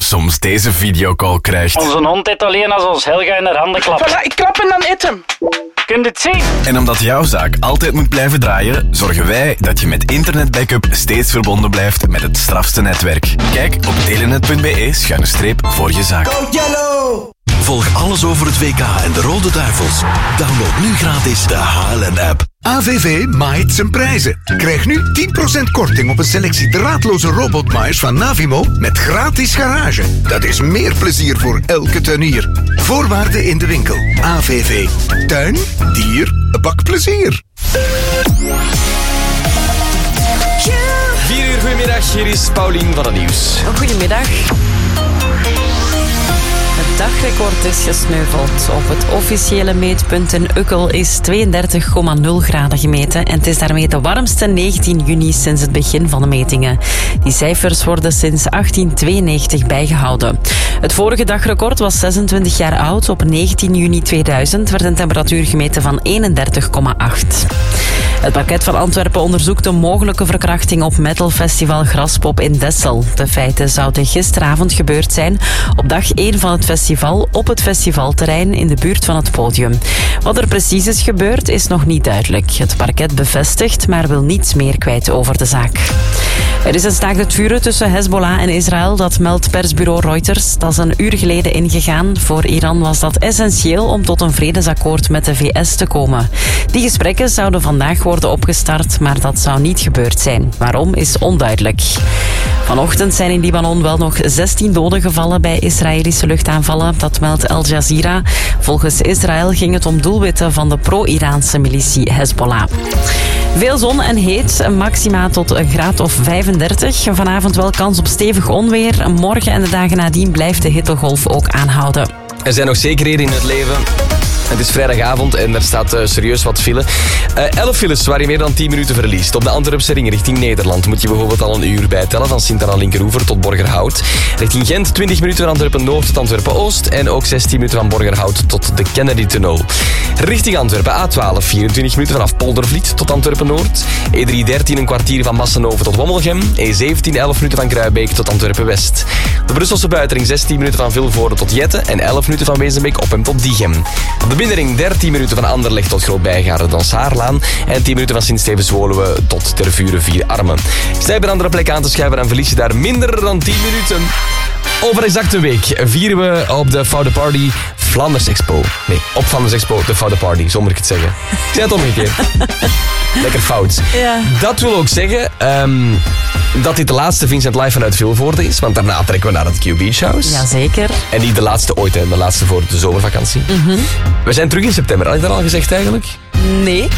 soms deze videocall krijgt. Onze hond eet alleen als ons Helga in haar handen klapt. Voilà, ik klap en dan eet hem. Kun je het zien? En omdat jouw zaak altijd moet blijven draaien, zorgen wij dat je met internetbackup steeds verbonden blijft met het strafste netwerk. Kijk op telenet.be/voor je zaak. Go Yellow! Volg alles over het WK en de Rode Duivels. Download nu gratis de HLN-app. AVV maait zijn prijzen. Krijg nu 10% korting op een selectie draadloze robotmaaiers van Navimo met gratis garage. Dat is meer plezier voor elke tuinier. Voorwaarden in de winkel. AVV. Tuin, dier, bakplezier. 4 uur, goedemiddag. Hier is Paulien van het Nieuws. Goedemiddag. Het dagrecord is gesneuveld. Op het officiële meetpunt in Ukkel is 32,0 graden gemeten. En het is daarmee de warmste 19 juni sinds het begin van de metingen. Die cijfers worden sinds 1892 bijgehouden. Het vorige dagrecord was 26 jaar oud. Op 19 juni 2000 werd een temperatuur gemeten van 31,8. Het parket van Antwerpen onderzoekt een mogelijke verkrachting op metalfestival Graspop in Dessel. De feiten zouden gisteravond gebeurd zijn op dag 1 van het festival op het festivalterrein in de buurt van het podium. Wat er precies is gebeurd is nog niet duidelijk. Het parket bevestigt, maar wil niets meer kwijt over de zaak. Er is een staakt het vuren tussen Hezbollah en Israël, dat meldt persbureau Reuters. Dat is een uur geleden ingegaan. Voor Iran was dat essentieel om tot een vredesakkoord met de VS te komen. Die gesprekken zouden vandaag worden opgestart, maar dat zou niet gebeurd zijn. Waarom is onduidelijk. Vanochtend zijn in Libanon wel nog 16 doden gevallen bij Israëlische luchtaanvallen. Dat meldt Al Jazeera. Volgens Israël ging het om doelwitten van de pro-Iraanse militie Hezbollah. Veel zon en heet, maxima tot een graad of 35. Vanavond wel kans op stevig onweer. Morgen en de dagen nadien blijft de hittegolf ook aanhouden. Er zijn nog zekerheden in het leven. Het is vrijdagavond en er staat serieus wat file. 11 files waar je meer dan 10 minuten verliest. Op de Antwerpse ring richting Nederland moet je bijvoorbeeld al een uur bijtellen. Van Sint-Anna-Linkeroever tot Borgerhout. Richting Gent 20 minuten van Antwerpen-Noord tot Antwerpen-Oost. En ook 16 minuten van Borgerhout tot de Kennedy-tunnel. Richting Antwerpen A12 24 minuten vanaf Poldervliet tot Antwerpen-Noord. E313 een kwartier van Massenhoven tot Wommelgem. E17 11 minuten van Kruibeek tot Antwerpen-West. De Brusselse buitenring 16 minuten van Vilvoorde tot Jette. En 11 minuten van Wezenbeek-Oppem tot Diegem. Op de binnenring 13 minuten van Anderlecht tot Groot-Bijgaarden dan Saarlaan. En 10 minuten van Sint-Stevens-Woluwe tot Tervuren 4 Armen. Sta je bij een andere plek aan te schuiven, dan verlies je daar minder dan 10 minuten. Over exact een week vieren we op de Foute Party Flanders Expo. Nee, op Flanders Expo de Foute Party, zonder ik het zeggen. Ik zei het omgekeerd. Lekker fout. Ja. Dat wil ook zeggen dat dit de laatste Vincent Live vanuit Vilvoorde is. Want daarna trekken we naar het Q Beach House. Jazeker. En niet de laatste ooit, hè, de laatste voor de zomervakantie. Mm-hmm. We zijn terug in september. Had ik dat al gezegd eigenlijk? Nee.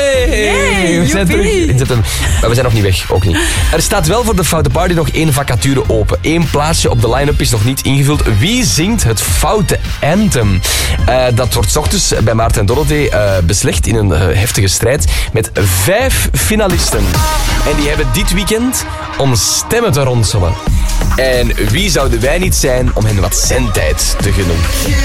Yay! We zijn terug in september. Maar we zijn nog niet weg, ook niet. Er staat wel voor de Foute Party nog 1 vacature open. 1 plaatsje op de line-up is nog niet ingevuld. Wie zingt het Foute Anthem? Dat wordt 's ochtends bij Maarten en Dorothee beslecht in een heftige strijd met 5 finalisten. En die hebben dit weekend om stemmen te ronselen. En wie zouden wij niet zijn om hen wat zendtijd te gunnen?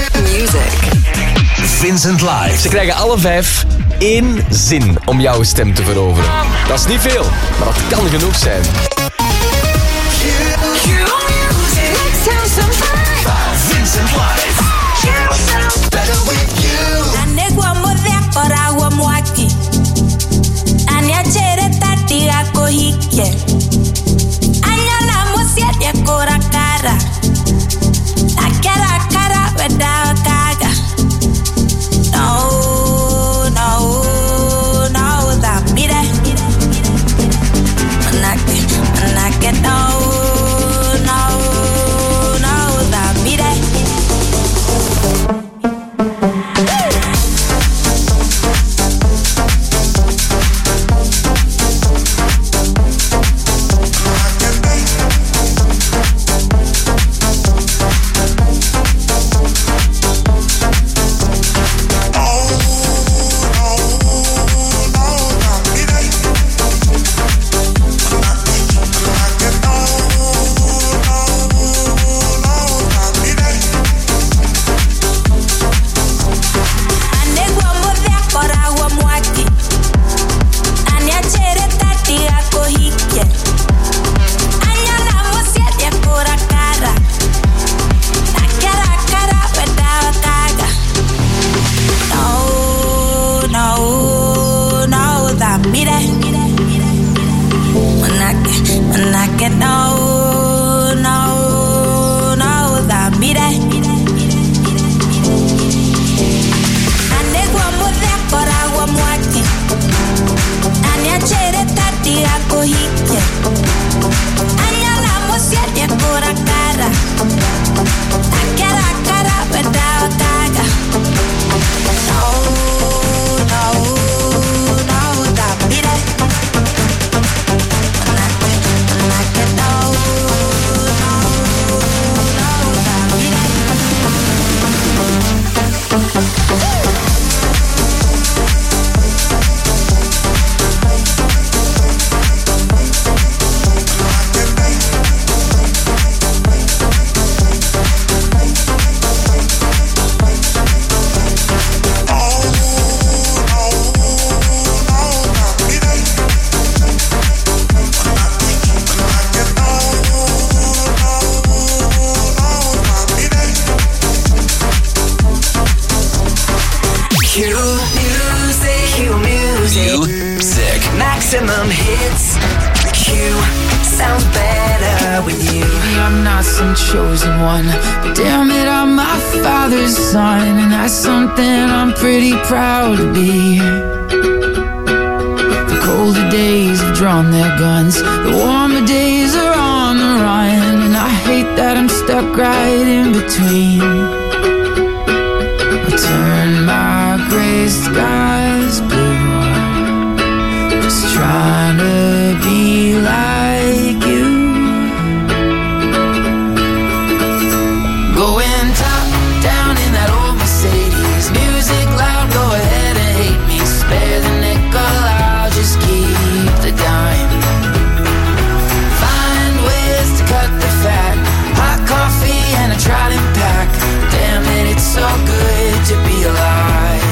Music. Vincent Live. Ze krijgen alle 5 1 zin om jouw stem te veroveren. Dat is niet veel, maar dat kan genoeg zijn. Vincent Live. Better with you. maximum hits. Q sounds better with you. Maybe I'm not some chosen one, but damn it, I'm my father's son, and that's something I'm pretty proud to be. The colder days have drawn their guns, the warmer days are on the run, and I hate that I'm stuck right in between. I turn my gray skies blue, just trying to be like you. Going top down in that old Mercedes, music loud, go ahead and hate me. Spare the nickel, I'll just keep the dime. Find ways to cut the fat, hot coffee and a Trident pack. Damn it, it's so good to be alive.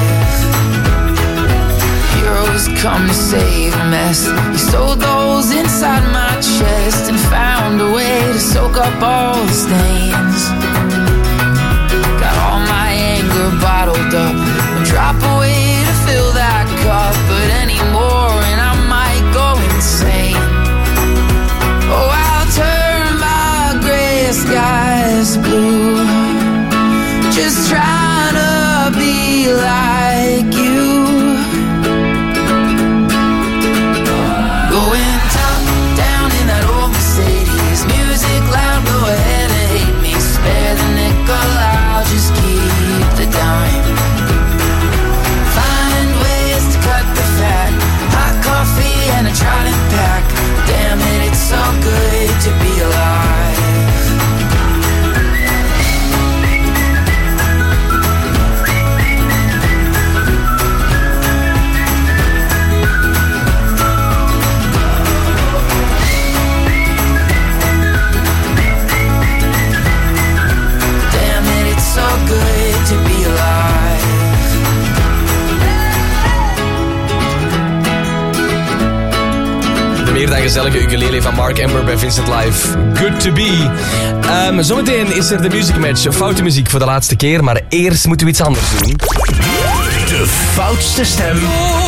Heroes come to save a mess. He stole those inside my chest and found a way to soak up all the stains. Got all my anger bottled up, I'll drop away to fill that cup, but anymore and I might go insane. Oh, I'll turn my gray skies blue, just trying to be like you. Going top down in that old Mercedes, music loud, go ahead and hate me. Spare the nickel, I'll just keep the dime. Find ways to cut the fat, hot coffee and a Trident pack. Damn it, it's so good to be alive. So good to be alive. De meer dan gezellige ukulele van Mark Amber bij Vincent Live. Good to be. Zometeen is er de Music Match. Foute muziek voor de laatste keer, maar eerst moeten we iets anders doen. De foutste stem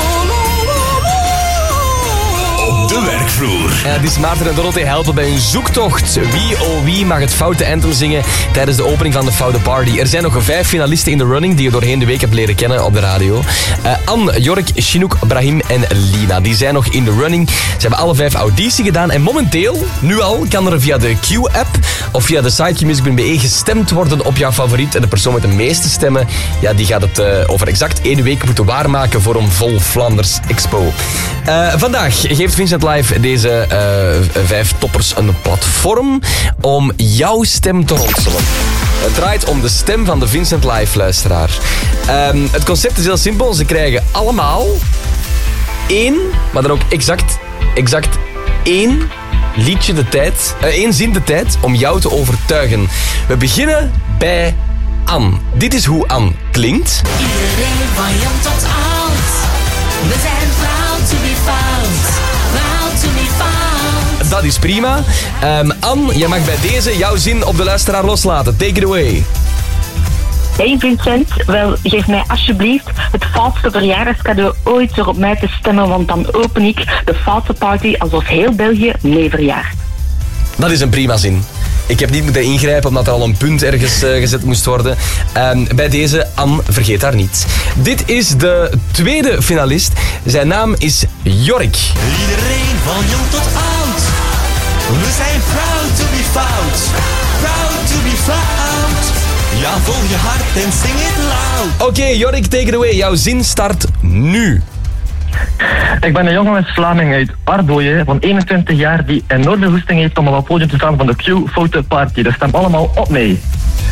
op de werkvloer. Dus Maarten en Dorothee helpen bij een zoektocht. Wie oh wie mag het foute anthem zingen tijdens de opening van de Foute Party? Er zijn nog 5 finalisten in de running die je doorheen de week hebt leren kennen op de radio. Anne, Jork, Chinook, Brahim en Lina. Die zijn nog in de running. Ze hebben alle 5 auditie gedaan en momenteel, nu al, kan er via de Q-app of via de site qmusic.be gestemd worden op jouw favoriet. En de persoon met de meeste stemmen, ja, die gaat het over exact 1 week moeten waarmaken voor een vol Vlaanders Expo. Vandaag geeft Vincent Live deze 5 toppers een platform om jouw stem te ronselen. Het draait om de stem van de Vincent Live luisteraar. Het concept is heel simpel. Ze krijgen allemaal 1, maar dan ook exact 1 liedje de tijd, 1 zin de tijd om jou te overtuigen. We beginnen bij Anne. Dit is hoe Anne klinkt. Iedereen van jong tot oud, we zijn proud to be found. Proud to be found. Dat is prima. Anne, jij mag bij deze jouw zin op de luisteraar loslaten. Take it away. Hey Vincent, wel, geef mij alsjeblieft het foutste verjaardagscadeau ooit door op mij te stemmen, want dan open ik de Foute Party alsof heel België mee verjaart. Dat is een prima zin. Ik heb niet moeten ingrijpen omdat er al een punt ergens gezet moest worden. Bij deze, Anne, vergeet haar niet. Dit is de tweede finalist. Zijn naam is Jork. Iedereen van jong tot oud, we zijn proud to be found. Proud to be found. Ja, volg je hart en zing het loud. Oké, Jork, take it away. Jouw zin start nu. Ik ben een jonge West-Vlaming uit Ardooien van 21 jaar die enorme goesting heeft om op het podium te staan van de Q-Foute Party. Dus stem allemaal op mij.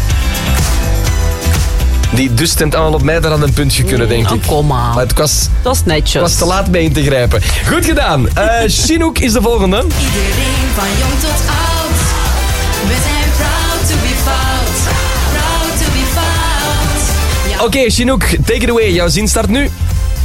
Die dus stemt allemaal op mij, daar had een puntje kunnen, denk ik. Kom maar. Maar het was netjes. Het was te laat bij in te grijpen. Goed gedaan. Chinook is de volgende. Iedereen van jong tot oud, we zijn proud to be found. Proud to be found. Ja. Oké, Chinook, take it away. Jouw zin start nu.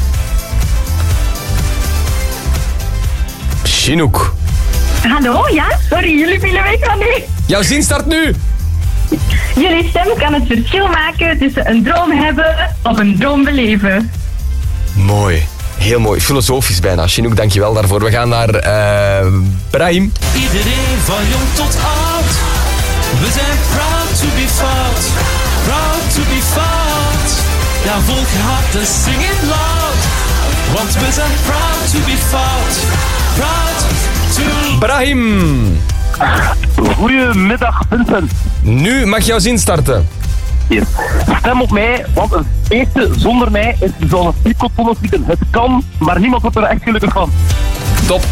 Chinook. Hallo, ja? Sorry, jullie vielen weg van nu. Jouw zin start nu. Jullie stem kan het verschil maken tussen een droom hebben of een droom beleven. Mooi. Heel mooi, filosofisch bijna. Chinook, dankjewel daarvoor. We gaan naar Brahim. Iedereen van jong tot oud. We zijn proud to be fout. Proud to be fout. Ja, volk je hart, dus zing it loud. Want we zijn proud to be fout. Proud to... Brahim. Goedemiddag, Vincent. Nu mag jouw zin starten. Yes. Stem op mij, want een feestje zonder mij is zoals een picotonnen schieten. Het kan, maar niemand wordt er echt gelukkig van. Top.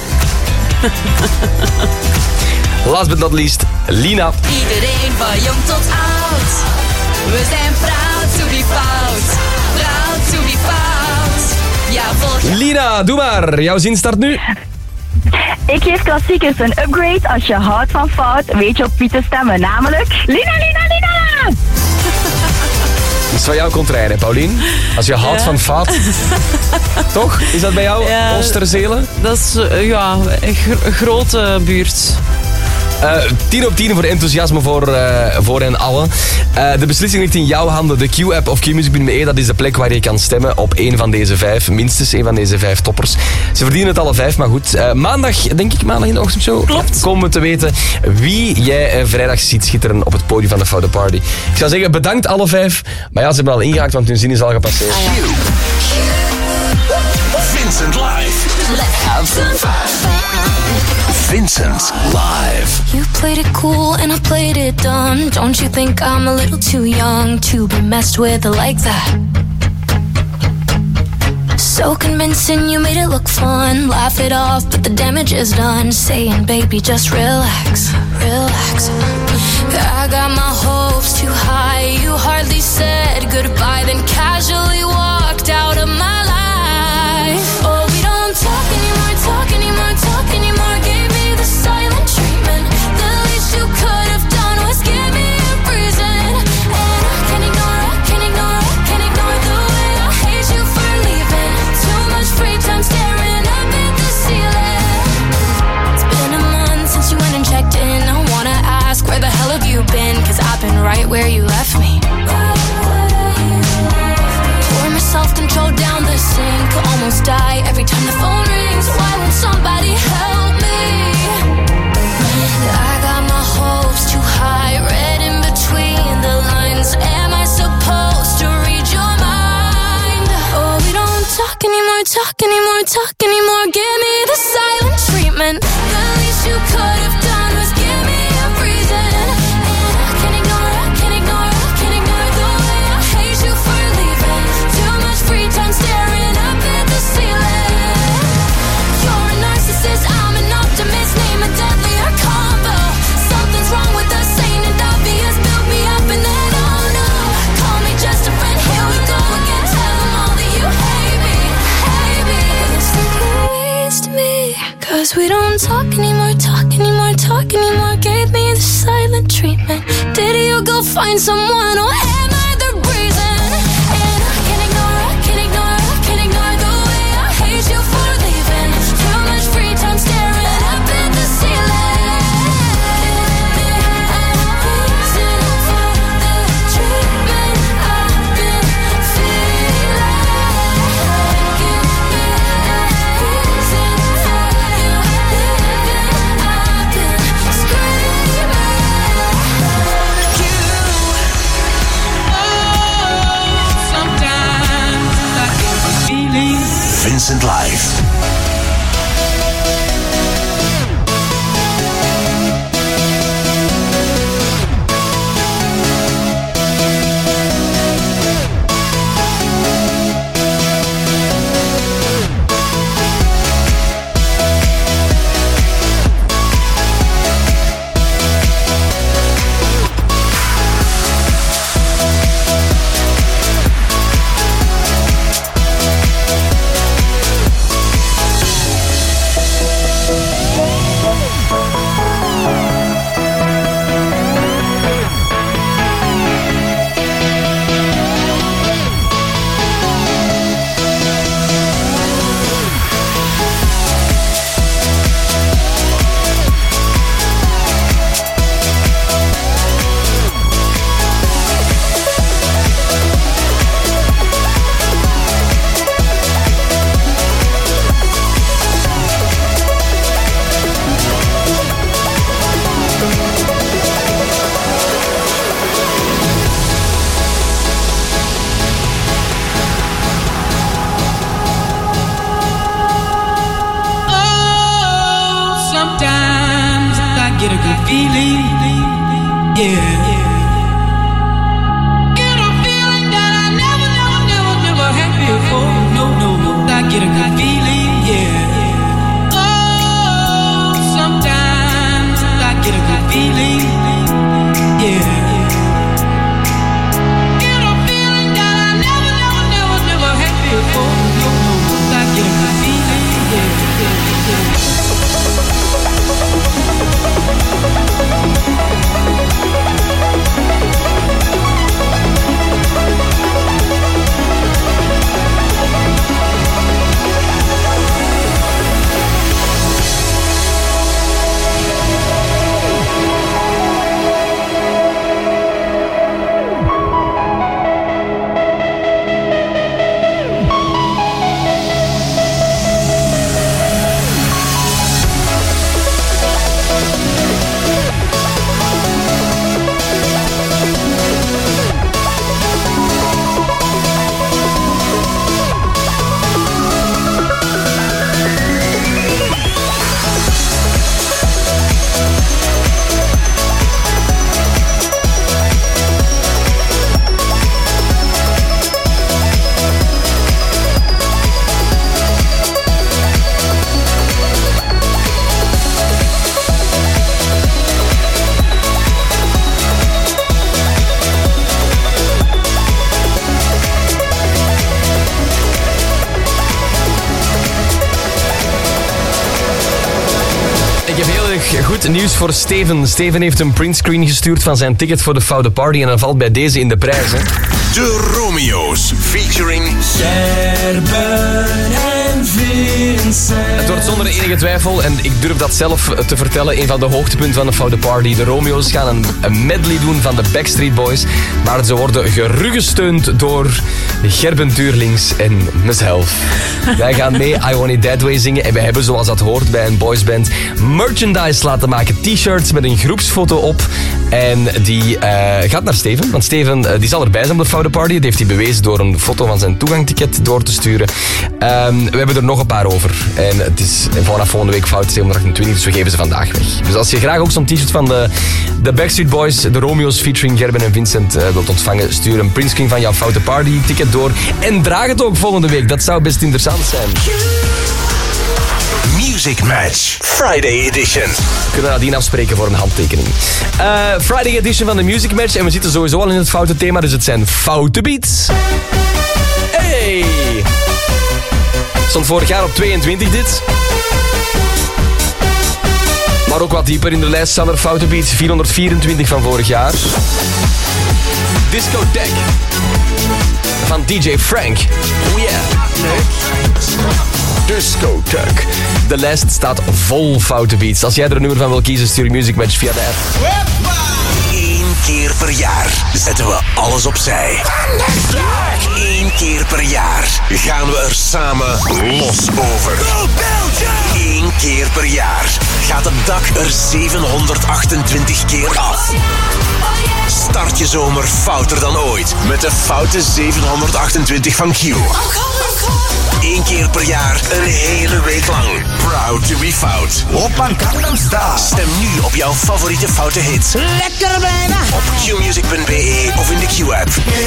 Last but not least, Lina. Iedereen van jong tot oud. We zijn proud to be fout. Proud to be fout. Ja, volg. Lina, doe maar. Jouw zin start nu. Ik geef klassiekers een upgrade. Als je houdt van fout, weet je op wie te stemmen. Namelijk Lina, Lina, Lina! Dat is van jou contraire, Paulien. Als je houdt van fout. Toch? Is dat bij jou, Oosterzelen? Dat is een grote buurt. 10 op 10 voor enthousiasme voor hen allen. De beslissing ligt in jouw handen. De Q-app of qmusic.be, dat is de plek waar je kan stemmen op een van deze 5. Minstens een van deze 5 toppers. Ze verdienen het alle 5, maar goed. Maandag, denk ik, maandag in de ochtendshow. Klopt. Komen we te weten wie jij vrijdag ziet schitteren op het podium van de Foute Party. Ik zou zeggen, bedankt alle 5. Maar ja, ze hebben al ingehaakt, want hun zin is al gepasseerd. Vincent live. Let's have some fun. Vincent live. You played it cool and I played it dumb. Don't you think I'm a little too young to be messed with like that? So convincing, you made it look fun. Laugh it off, but the damage is done. Saying, baby, just relax, relax. I got my hopes too high. You hardly said goodbye, then casually walked out of my life. Oh, we don't talk anymore, talk anymore, talk anymore. Gave me the silent treatment. The least you could have done was give me a reason. And I can't ignore, I can't ignore, I can't ignore the way I hate you for leaving. Too much free time staring up at the ceiling. It's been a month since you went and checked in. I wanna ask, where the hell have you been? 'Cause I've been right where you left me. Pour my self-control down the sink. Almost die every time the phone rings. Why won't somebody help me? I got my hopes too high, read in between the lines. Am I supposed to read your mind? Oh, we don't talk anymore, talk anymore, talk anymore. Give me the silent treatment. The least you could have done was give me a reason. And I can't ignore, I can't ignore, I can't ignore the way I hate you for leaving. Too much free time staring up at the ceiling. You're a narcissist, I'm an optimist. Name a deadlier combo. Something's wrong with us, ain't it obvious? Build me up and then oh no. Call me just a friend, here we go again. Tell them all that you hate me, hate me. It's like you waste me. 'Cause we don't talk anymore, talk anymore, talk anymore. Gave me the silent treatment. Did you go find someone or am I the reason? And I can't ignore, I can't ignore, I can't ignore the way I hate you for leaving. Too much free time staring up at the ceiling. Reason for the treatment I've been feeling. Give me a reason for you living. I've been screaming. Sometimes I get the feeling. Vincent live. get a good feeling, yeah. Oh, sometimes I get a good feeling, yeah. Get a feeling that I never had before. I get a good feeling, yeah. Goed nieuws voor Steven. Steven heeft een printscreen gestuurd van zijn ticket voor de Foute Party en dan valt bij deze in de prijs. Hè. De Romeo's featuring Gerben en Vincent. Het wordt zonder enige twijfel, en ik durf dat zelf te vertellen, een van de hoogtepunten van de Foute Party. De Romeo's gaan een medley doen van de Backstreet Boys, maar ze worden geruggesteund door Gerben Tuurlings en mezelf. Wij gaan mee I Want It That Way zingen en wij hebben, zoals dat hoort bij een boysband, merchandise laten maken. T-shirts met een groepsfoto op. En die gaat naar Steven. Want Steven die zal erbij zijn op de Foute Party. Dat heeft hij bewezen door een foto van zijn toegangticket door te sturen. We hebben er nog een paar over. En het is vanaf volgende week Foute 728, dus we geven ze vandaag weg. Dus als je graag ook zo'n t-shirt van de Backstreet Boys, de Romeo's featuring Gerben en Vincent wilt ontvangen, stuur een printscreen van jouw Foute Party ticket door. En draag het ook volgende week. Dat zou best interessant zijn. Music Match Friday Edition. We kunnen nadien afspreken voor een handtekening. Friday Edition van de Music Match. En we zitten sowieso al in het foute thema, dus het zijn foute beats. Hey! Stond vorig jaar op 22 dit. Maar ook wat dieper in de lijst staan er foute beats. 424 van vorig jaar. Discotheque. Van DJ Frank. Oh yeah. Discotheque. De lijst staat vol foute beats. Als jij er een nummer van wil kiezen, stuur je Music Match via de app. 1 keer per jaar zetten we alles opzij. 1 keer per jaar gaan we er samen los over. 1 keer per jaar gaat het dak er 728 keer af. Start je zomer fouter dan ooit met de Foute 728 van Q. 1 keer per jaar, een hele week lang. Proud to be fout. Oppa Gangnam Style. Stem nu op jouw favoriete foute hits. Lekker blijven! Op qmusic.be of in de Q-app.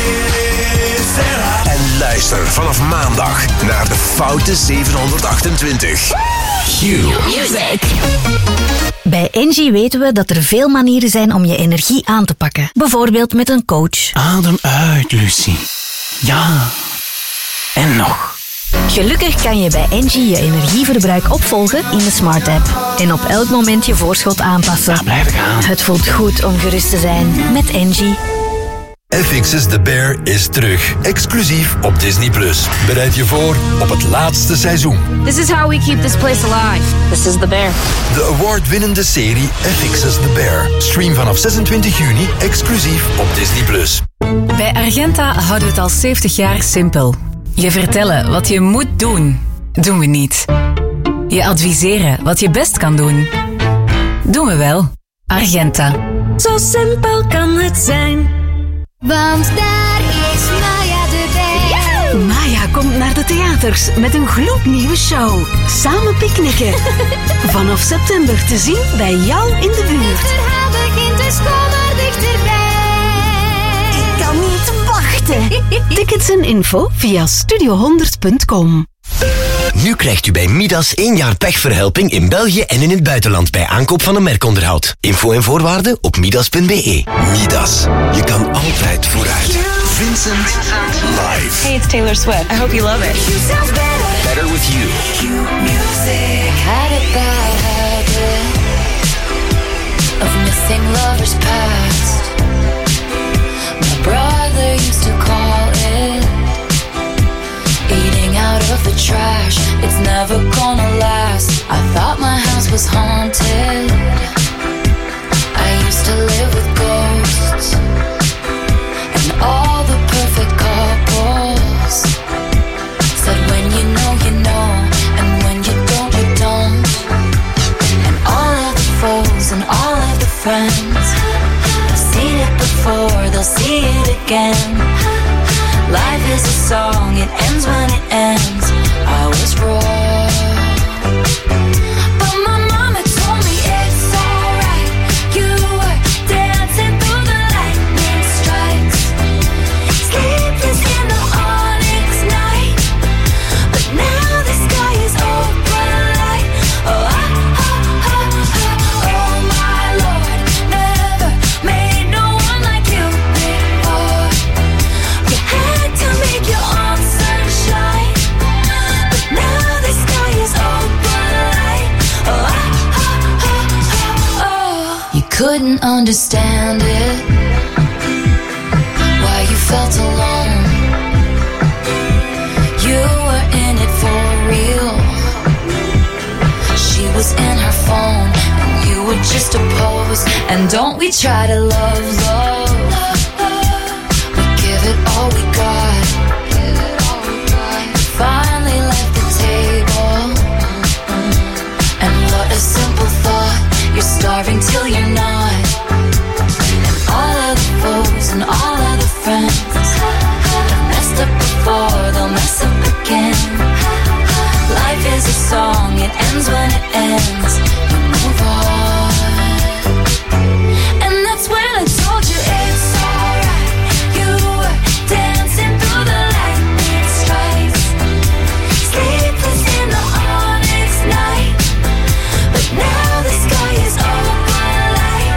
En luister vanaf maandag naar de Foute 728. Q Music. Bij Engie weten we dat er veel manieren zijn om je energie aan te pakken. Bijvoorbeeld met een coach. Adem uit, Lucie. Ja. En nog. Gelukkig kan je bij Engie je energieverbruik opvolgen in de Smart App. En op elk moment je voorschot aanpassen. Ja, blijf gaan. Het voelt goed om gerust te zijn met Engie. FX's The Bear is terug. Exclusief op Disney+. Bereid je voor op het laatste seizoen. This is how we keep this place alive. This is The Bear. De award-winnende serie FX's The Bear. Stream vanaf 26 juni exclusief op Disney+. Bij Argenta houden we het al 70 jaar simpel. Je vertellen wat je moet doen, doen we niet. Je adviseren wat je best kan doen, doen we wel. Argenta. Zo simpel kan het zijn. Want daar is Maya erbij. Maya komt naar de theaters met een gloednieuwe show. Samen picknicken. Vanaf september te zien bij jou in de buurt. Het verhaal begint dus kom maar dichterbij. Ik kan niet wachten. Tickets en info via studio100.com. Nu krijgt u bij Midas 1 jaar pechverhelping in België en in het buitenland bij aankoop van een merkonderhoud. Info en voorwaarden op midas.be. Midas, je kan altijd vooruit. Vincent live. Hey, it's Taylor Swift. I hope you love it. Better with you. Had a bad habit of missing lovers past. My brother used to call it eating out of the trash. It's never gonna last. I thought my house was haunted. I used to live with ghosts and all the perfect couples said when you know, and when you don't. And all of the foes and all of the friends have seen it before, they'll see it again. Life is a song, it ends when it ends. I was wrong, but my mama told me it's alright. You were dancing through the lightning strikes, sleepless in the onyx night. But now the sky is open light. Oh, oh my Lord, never made no one like you before. You had to make your own sunshine, but now the sky is open light. Oh. You couldn't understand it, why you felt alone. You were in it for real. She was in her phone, and you were just a pose. And don't we try to love? We give it all we got. Finally left the table, and what a simple thought. You're starving till you're not. And all of the foes and all of the friends have messed up before, they'll mess up again. Life is a song, it ends when it ends. You move on, and that's when I told you it's alright. You were dancing through the lightning strikes, sleepless in the onyx night. But now the sky is open light.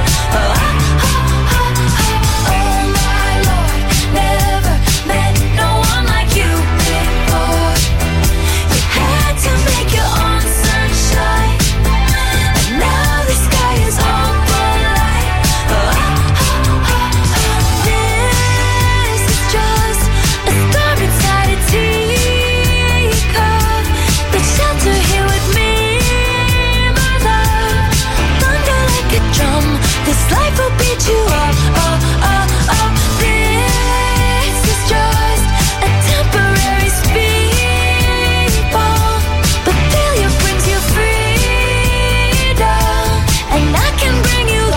Oh my Lord, never met no one like you before. You had to make your own sunshine, and now the sky is open light. This is just a storm inside a teacup, but shelter here with me, my love. Thunder like a drum, this life will beat you up. This is just a temporary speed bump, but failure brings you freedom, and I can bring you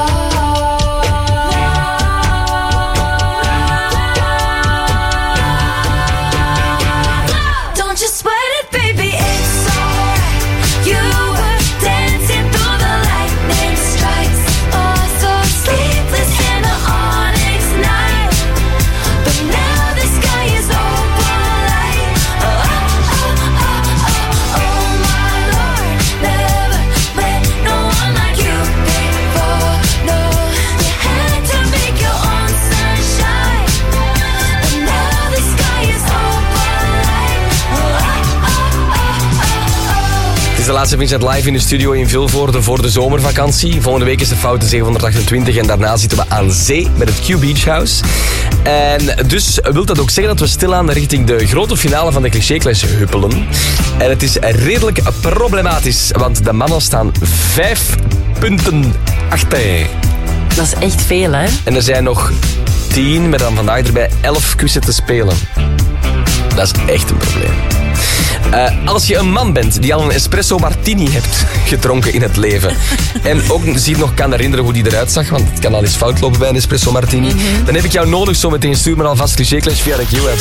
love. Don't you sweat it, baby, it's alright. You were dancing through the lightning strikes, oh so sleepless in the onyx night. But now the sky is open light. Oh my Lord, never met no one like you before. No, you had to make your own sunshine, but now the sky is open light. Het is de laatste Vincent live in de studio in Vilvoorde voor de zomervakantie. Volgende week is de Foute 728 en daarna zitten we aan zee met het Q Beach House. En dus wil dat ook zeggen dat we stilaan richting de grote finale van de Cliché-Clash huppelen. En het is redelijk problematisch, want de mannen staan 5 punten achter. Dat is echt veel, hè? En er zijn nog 10, met dan vandaag erbij 11 quizzen te spelen. Dat is echt een probleem. Als je een man bent die al een espresso martini hebt gedronken in het leven en ook zich nog kan herinneren hoe die eruit zag, want het kan al eens fout lopen bij een espresso martini, dan heb ik jou nodig zometeen. Stuur me alvast Cliché Clash via de Q-app.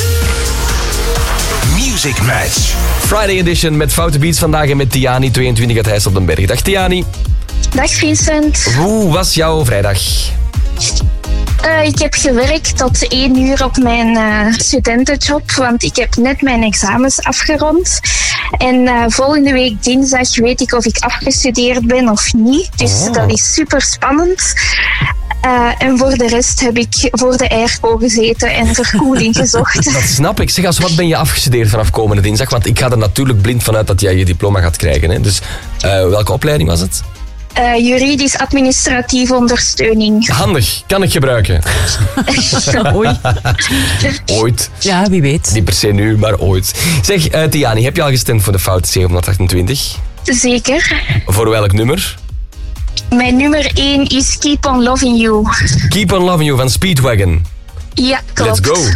Music Match. Friday edition met Foute Beats vandaag en met Tiani, 22 uit Heijs op den Berg. Dag Tiani. Dag Vincent. Hoe was jouw vrijdag? Ik heb gewerkt tot 1 uur op mijn studentenjob, want ik heb net mijn examens afgerond. En volgende week dinsdag weet ik of ik afgestudeerd ben of niet. Dus dat is super spannend. En voor de rest heb ik voor de airco gezeten en verkoeling gezocht. Dat snap ik. Zeg, als wat ben je afgestudeerd vanaf komende dinsdag? Want ik ga er natuurlijk blind vanuit dat jij je diploma gaat krijgen. Hè? Dus welke opleiding was het? Juridisch-administratieve ondersteuning. Handig, kan ik gebruiken. Oei. Ooit. Ja, wie weet. Niet per se nu, maar ooit. Zeg, Tiani, heb je al gestemd voor de foute 728? Zeker. Voor welk nummer? Mijn nummer 1 is Keep on Loving You. Keep on Loving You van Speedwagon. Ja, klopt. Let's go.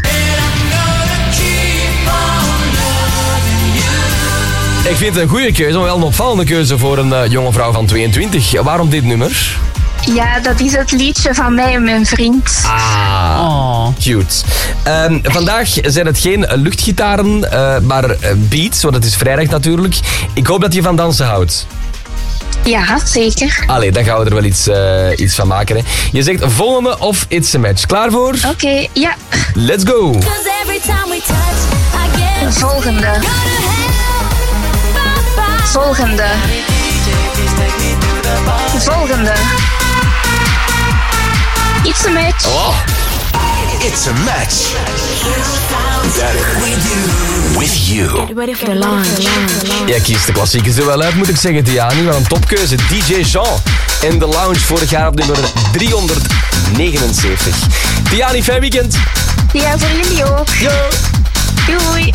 Ik vind het een goede keuze, maar wel een opvallende keuze voor een jonge vrouw van 22. Waarom dit nummer? Ja, dat is het liedje van mij en mijn vriend. Cute. Vandaag zijn het geen luchtgitaren, maar beats, want het is vrijdag natuurlijk. Ik hoop dat je van dansen houdt. Ja, zeker. Allee, dan gaan we er wel iets van maken. Hè. Je zegt volgende of It's a Match. Klaar voor? Oké, ja. Let's go. Volgende. Volgende. Volgende. It's a match. Oh. It's a match. Better with you. Get ready for the launch. Ja, kies de klassiekers er wel uit, moet ik zeggen, Tiani. Wat een topkeuze. DJ Jean en The Lounge vorig jaar op nummer 379. Tiani, fijn weekend. Ja, voor jullie ook. Yo. Doei.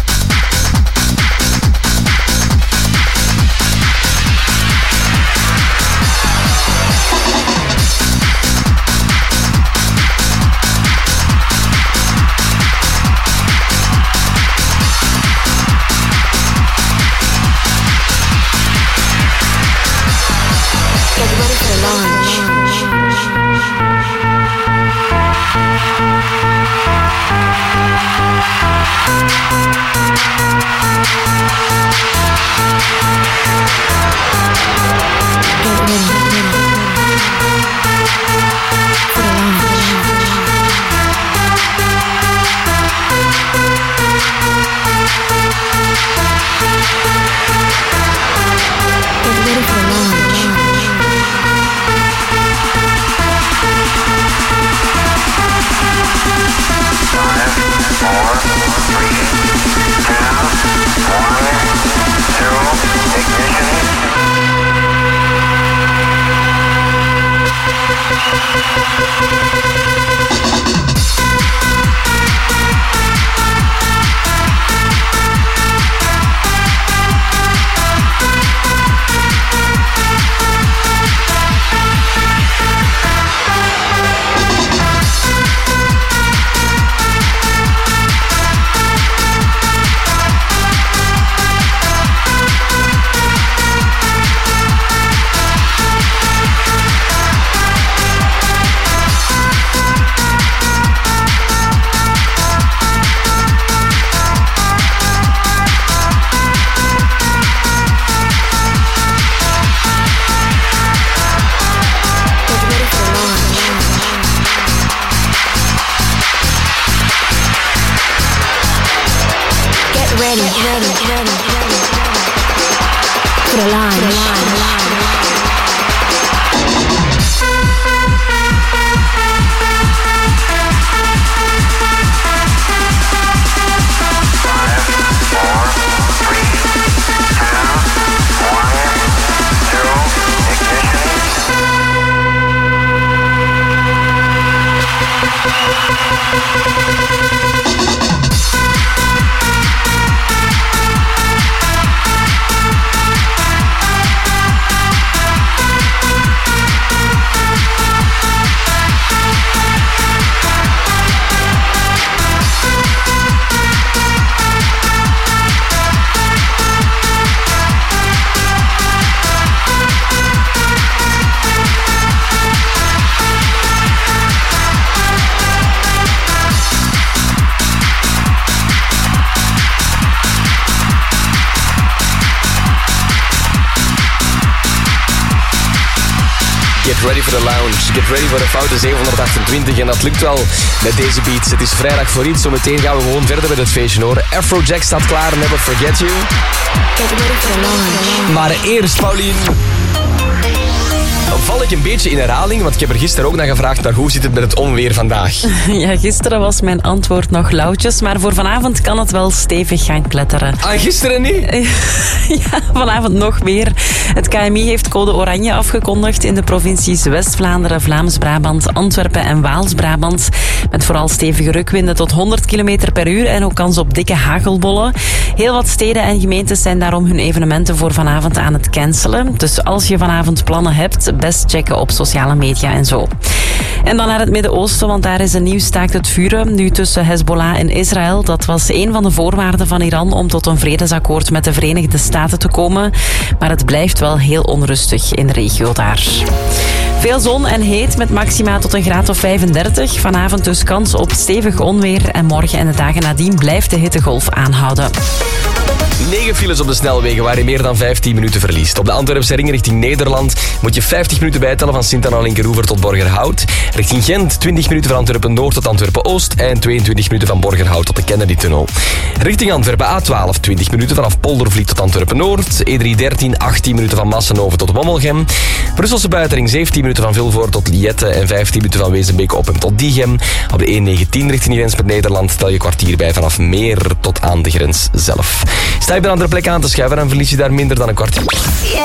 ready for the lounge. Get ready for de foute 728. En dat lukt wel met deze beats. Het is vrijdag voor iets. Zometeen gaan we gewoon verder met het feestje hoor. Afrojack staat klaar. Never Forget You. Get ready for the lounge. Maar eerst, Paulien. Dan val ik een beetje in herhaling, want ik heb er gisteren ook naar gevraagd, maar hoe zit het met het onweer vandaag? Ja, gisteren was mijn antwoord nog lauwtjes, maar voor vanavond kan het wel stevig gaan kletteren. Ah, gisteren niet? Ja, vanavond nog meer. Het KMI heeft code oranje afgekondigd in de provincies West-Vlaanderen, Vlaams-Brabant, Antwerpen en Waals-Brabant. Met vooral stevige rukwinden tot 100 km per uur en ook kans op dikke hagelbollen. Heel wat steden en gemeentes zijn daarom hun evenementen voor vanavond aan het cancelen. Dus als je vanavond plannen hebt, best checken op sociale media en zo. En dan naar het Midden-Oosten, want daar is een nieuw staakt het vuren. Nu tussen Hezbollah en Israël. Dat was een van de voorwaarden van Iran om tot een vredesakkoord met de Verenigde Staten te komen. Maar het blijft wel heel onrustig in de regio daar. Veel zon en heet met maxima tot een graad of 35. Vanavond dus kans op stevig onweer. En morgen en de dagen nadien blijft de hittegolf aanhouden. 9 files op de snelwegen waar je meer dan 15 minuten verliest. Op de Antwerpse ring richting Nederland moet je 50 minuten bijtellen van Sint-Anna-Linkeroever tot Borgerhout. Richting Gent 20 minuten van Antwerpen-Noord tot Antwerpen-Oost en 22 minuten van Borgerhout tot de Kennedy-tunnel. Richting Antwerpen A12 20 minuten vanaf Poldervliet tot Antwerpen-Noord. E313 18 minuten van Massenhoven tot Wommelgem. Brusselse buitenring 17 minuten van Vilvoorde tot Liette en 15 minuten van Wezenbeek-Oppem tot Diegem. Op de E19 richting de grens met Nederland tel je kwartier bij vanaf Meer tot aan de grens zelf. Sta je op een andere plek aan te schuiven, dan verlies je daar minder dan een kwartier. Yeah,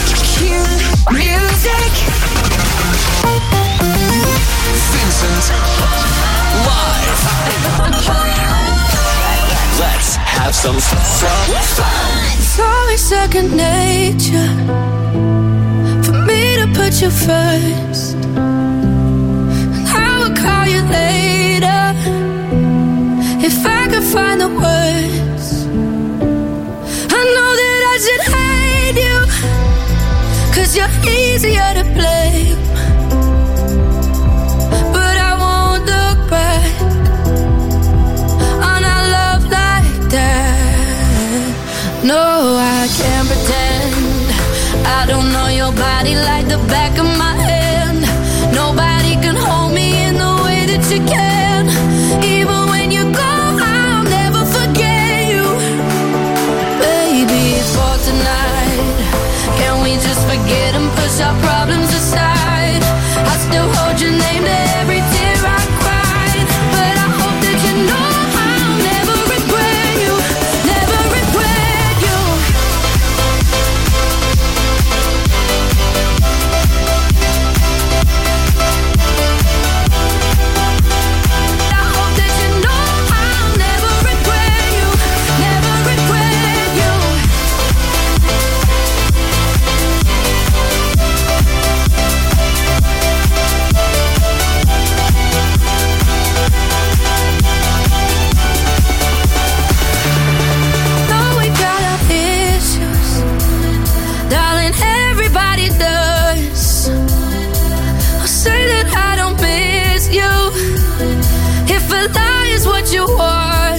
music. Vincent live. Let's have some fun. It's always second nature for me to put you first. And I will call you later if I could find the words. I know that I should hate you, 'cause you're easier to blame. But I won't look back on our love like that. No, I can't pretend I don't know your body like the back of my hand. Nobody can hold me in the way that you can. Even when you go, I'll never forget you. Baby, for tonight, can we just forget and push our problems aside? I still hold your name to every tear I cried. But I hope that you know I'll never regret you. Never regret you. I hope that you know I'll never regret you. Never regret you. Though we got our issues, darling, everybody does. I'll say that I don't miss you. If a lie is what you want,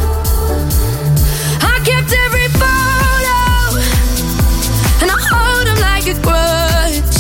I kept every photo and I hold them like a grudge.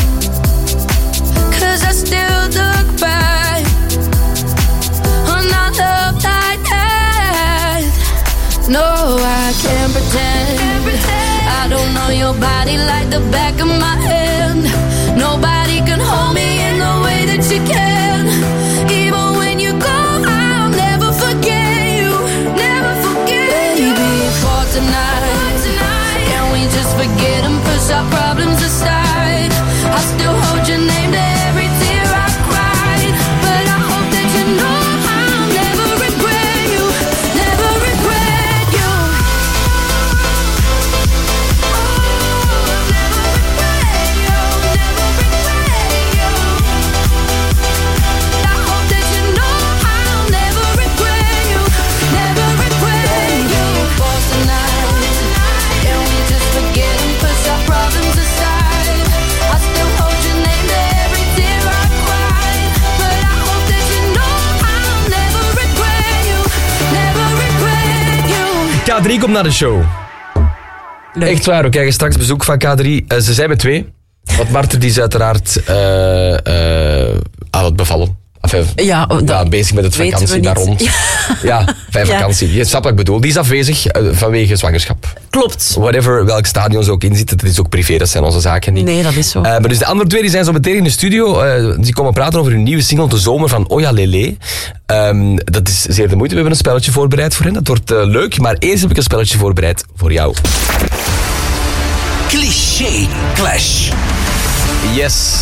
'Cause I still look back on our love like that. No, I can't pretend I don't know your body like the back of my hand. Nobody can hold me in the way that you can. Even when you go, I'll never forget you. Never forget you. Baby, for tonight, can we just forget and push our problems aside? I still hold your name to every tear I cried. But I hope that you know I'll never regret you. Never regret you. I hope that you know I'll never regret you. Never regret you. For tonight, can we just forget and push our problems aside? I still hold your name to every tear I cried. But I hope that you know I'll never regret you. Never regret you. K3 komt naar de show. Echt waar, we krijgen straks bezoek van K3. Ze zijn met 2. Want Marter die is uiteraard aan het bevallen. Bezig met het vakantie daar rond. Vakantie. Je snapt wat ik bedoel. Die is afwezig vanwege zwangerschap. Klopt. Whatever, welk stadion ze ook in zit. Het is ook privé, dat zijn onze zaken niet. Nee, dat is zo. Maar dus de andere twee die zijn zo meteen in de studio. Die komen praten over hun nieuwe single De Zomer van Oya Lele. Dat is zeer de moeite. We hebben een spelletje voorbereid voor hen. Dat wordt leuk. Maar eerst heb ik een spelletje voorbereid voor jou. Cliché Clash. Yes.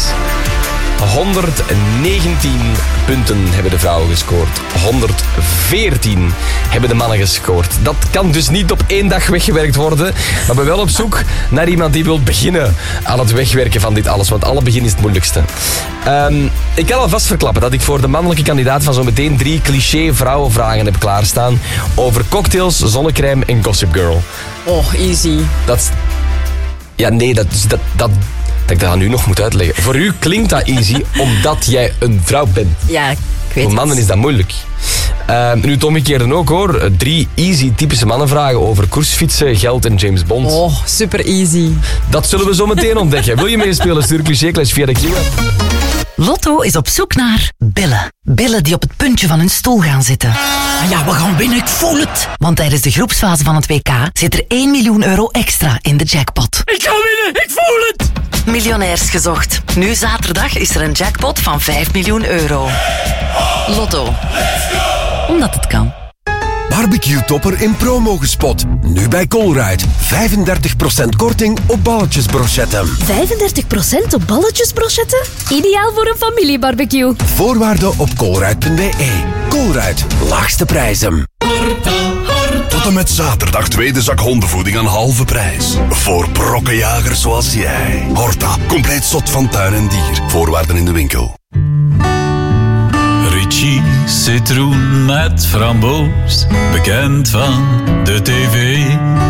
119 punten hebben de vrouwen gescoord. 114 hebben de mannen gescoord. Dat kan dus niet op 1 dag weggewerkt worden. Maar we zijn wel op zoek naar iemand die wil beginnen aan het wegwerken van dit alles. Want alle begin is het moeilijkste. Ik kan alvast verklappen dat ik voor de mannelijke kandidaat van zo meteen 3 cliché vrouwenvragen heb klaarstaan. Over cocktails, zonnecrème en Gossip Girl. Oh, easy. Dat ik dat nu nog moet uitleggen. Voor u klinkt dat easy, omdat jij een vrouw bent. Ja, ik weet Voor mannen is dat moeilijk. Nu het omgekeerde ook hoor. 3 easy typische mannenvragen over koersfietsen, geld en James Bond. Oh, super easy. Dat zullen we zo meteen ontdekken. Wil je meespelen? Stuur Cliché Clash via de Q-app. Lotto is op zoek naar billen. Billen die op het puntje van hun stoel gaan zitten. Ja, we gaan winnen, ik voel het. Want tijdens de groepsfase van het WK zit er 1 miljoen euro extra in de jackpot. Ik ga winnen, ik voel het. Miljonairs gezocht. Nu zaterdag is er een jackpot van 5 miljoen euro. Lotto. Omdat het kan. Barbecue Topper in promo gespot. Nu bij Colruyt. 35% korting op balletjesbrochetten. 35% op balletjesbrochetten? Ideaal voor een familiebarbecue. Voorwaarden op colruyt.be. Colruyt. Laagste prijzen. Tot en met zaterdag tweede zak hondenvoeding aan halve prijs. Voor brokkenjagers zoals jij. Horta, compleet zot van tuin en dier. Voorwaarden in de winkel. Richie citroen met framboos, bekend van de tv.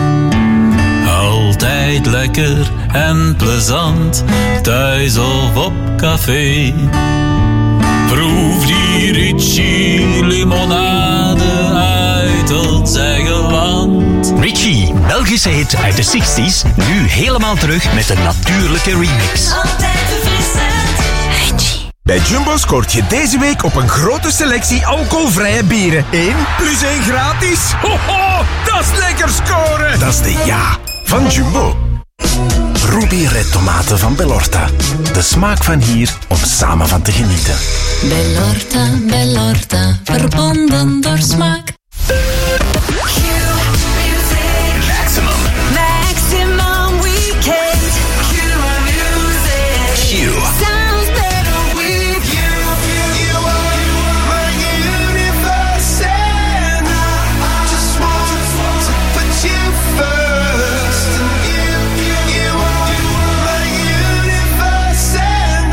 Altijd lekker en plezant, thuis of op café. Proef die Richie limonade uit ons eigen land. Richie, Belgische hit uit de 60s, nu helemaal terug met een natuurlijke remix. Altijd verfrissend. Richie. Bij Jumbo scoort je deze week op een grote selectie alcoholvrije bieren. 1 plus 1 gratis. Ho, ho, dat is lekker scoren. Dat is de ja van Jumbo. Ruby Red tomaten van Bellorta. De smaak van hier om samen van te genieten. Bellorta, Bellorta, verbonden door smaak. Maximum weekend. Q music. Q. Sounds better with you. You are my universe, and I just want to put you first. You are my universe, and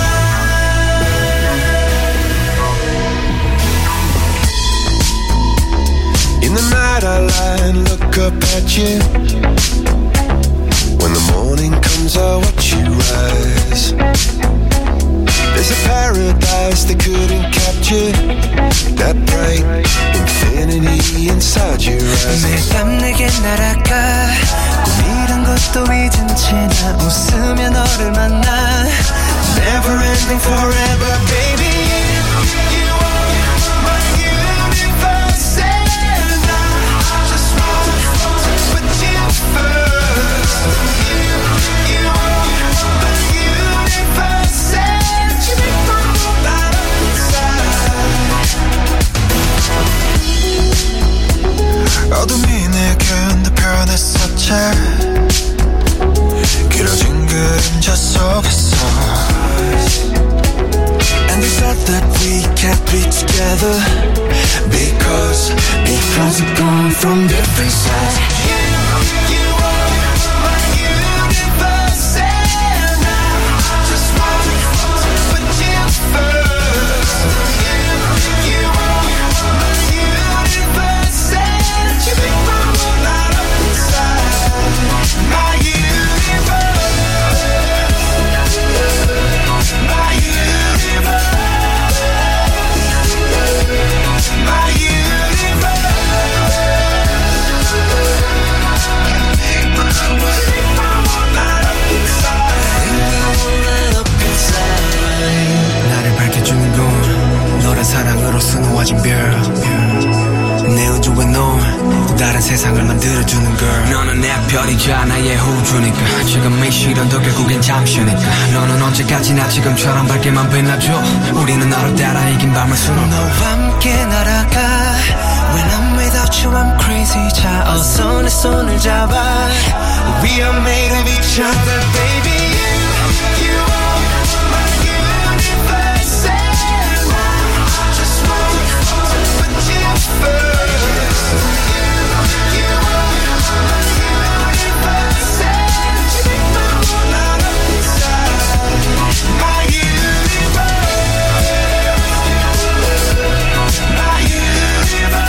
In the night I lie and look up at you. When the morning comes I watch you rise. There's a paradise they couldn't capture. That bright infinity inside your eyes. 매일 밤 내게 날아가 꿈이란 것도 잊은 채 나 웃으며 너를 만나 Never ending forever baby. You are my universe, and I just want to put you first. You are my universe, and you make my whole light up inside. 어둠이 내게 편했었지. 길어진 그림자 속에서 And we thought that we can't be together Because we're gone from different sides. You are my universe, and I just want to put you first. You are my universe, and you make my world light up inside. My universe, my universe, my universe. 또 다른 세상을 만들어주는 girl 너는 내 별이자 나의 호주니까 지금 이 시련도 결국엔 잠시니까 너는 언제까지나 지금처럼 밝게만 빛나줘 우리는 너를 따라 이긴 밤을 수놓 너와 함께 날아가 When I'm without you I'm crazy 자 어서 내 손을 잡아 We are made of each other baby You are my universe and I just want to put you first You are my universe and you make my whole lot up inside My universe My universe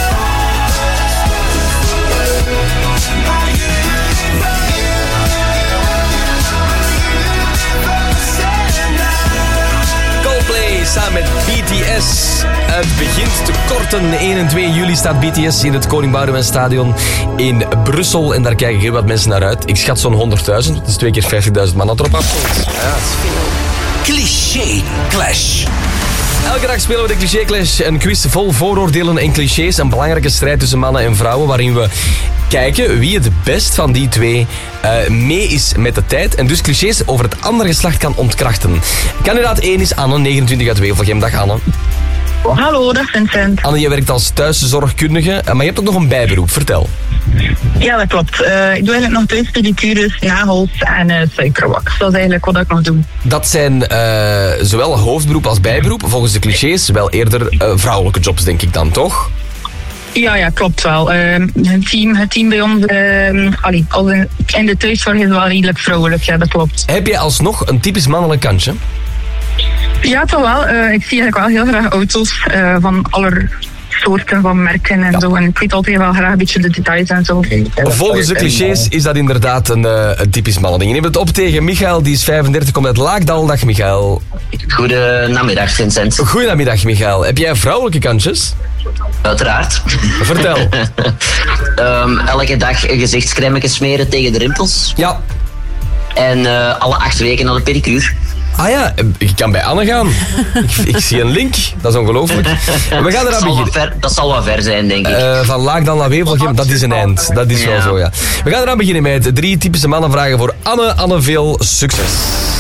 Coldplay samen met BTS. Het begint te korten. 1 en 2 juli staat BTS in het Koning Boudewijn Stadion in Brussel. En daar kijken heel wat mensen naar uit. Ik schat zo'n 100.000. Dat is 2 keer 50.000 man dat erop afkomt. Ja, Cliché Clash. Elke dag spelen we de Cliché Clash. Een quiz vol vooroordelen en clichés. Een belangrijke strijd tussen mannen en vrouwen. Waarin we kijken wie het best van die twee mee is met de tijd. En dus clichés over het andere geslacht kan ontkrachten. Kandidaat 1 is Anne, 29 uit Wevelgem. Dag Anne. Hallo, dag Vincent. Anne, je werkt als thuiszorgkundige. Maar je hebt ook nog een bijberoep. Vertel. Ja, dat klopt. Ik doe eigenlijk nog 2 pedicures, nagels en suikerwax. Dat is eigenlijk wat ik nog doe. Dat zijn zowel hoofdberoep als bijberoep. Volgens de clichés wel eerder vrouwelijke jobs, denk ik dan, toch? Ja, klopt wel. Het team bij ons in de thuiszorg is wel redelijk vrouwelijk, ja, dat klopt. Heb je alsnog een typisch mannelijk kantje? Ja, toch wel. Ik zie eigenlijk wel heel graag auto's van aller soorten van merken en zo. En ik weet altijd wel graag een beetje de details en zo. Volgens de clichés is dat inderdaad een typisch mannending. Je neemt het op tegen Michael, die is 35, komt uit Laakdal. Dag Michael. Goedemiddag Vincent. Goedemiddag Michael. Heb jij vrouwelijke kantjes? Uiteraard. Vertel. Elke dag een gezichtscrème smeren tegen de rimpels. Ja. En alle 8 weken naar de pedicure. Ah ja, ik kan bij Anne gaan. ik zie een link, dat is ongelooflijk. We gaan eraan beginnen. Dat zal wel ver zijn, denk ik. Van Laakdal naar Wevelgem, dat is een eind. Dat is wel zo, ja. We gaan eraan beginnen met 3 typische mannenvragen voor Anne. Anne, veel succes.